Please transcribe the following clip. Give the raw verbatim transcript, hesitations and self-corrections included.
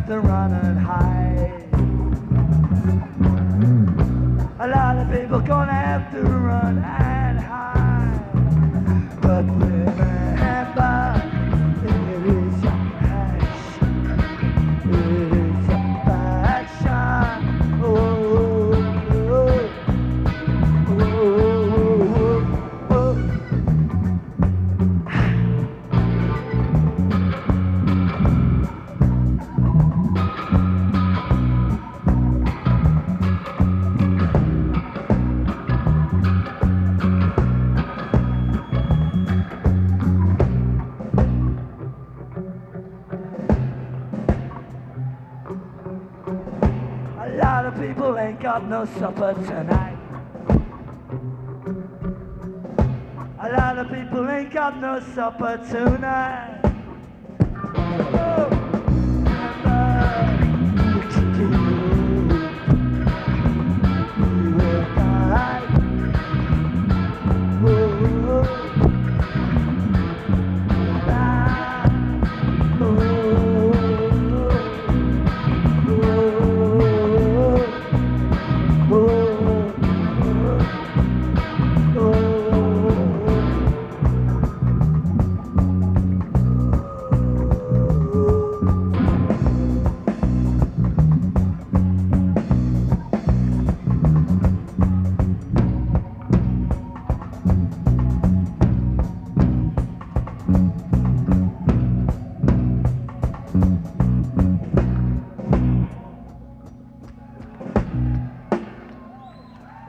to run and hide. A lot of people gonna have to run and hide. But remember, it is your passion. It is your passion. Oh, oh, oh, oh, oh, oh. A lot of people ain't got no supper tonight. A lot of people ain't got no supper tonight. Oh.